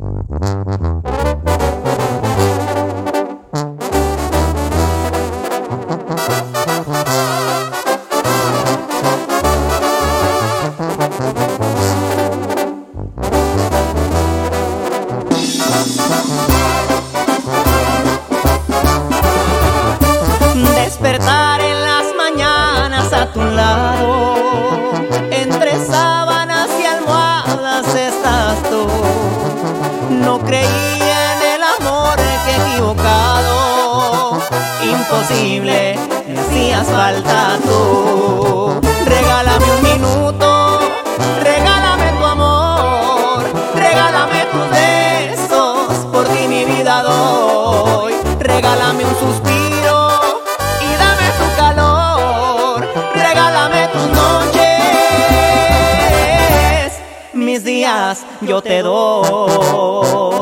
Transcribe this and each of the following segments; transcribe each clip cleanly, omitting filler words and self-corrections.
Despertar en las mañanas a tu lado, entre sábanas y almohadas estás tú. No creía en el amor que equivocado, imposible, me hacías falta tú. Regálame un minuto, regálame tu amor, regálame tus besos, por ti mi vida doy. Regálame un suspiro y dame tu calor, regálame tus noches, mis días yo te doy.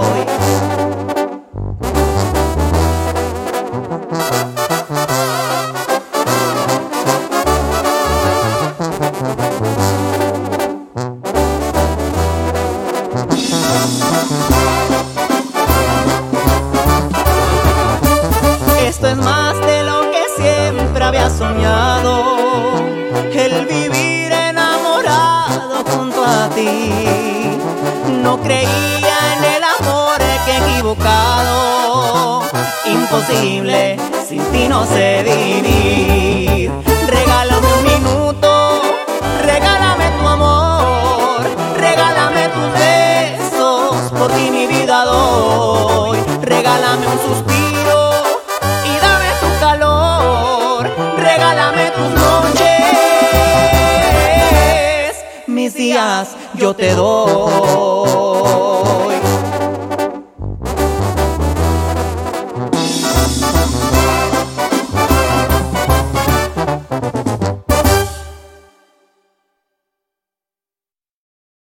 Esto es más de lo que siempre había soñado, el vivir enamorado junto a ti. No creía en el amor que equivocado, imposible, sin ti no sé vivir. Regálame un minuto, regálame tu amor, regálame tus besos, por ti mi vida doy. Regálame un suspiro y dame tu calor, regálame tus noches, mis días yo te doy.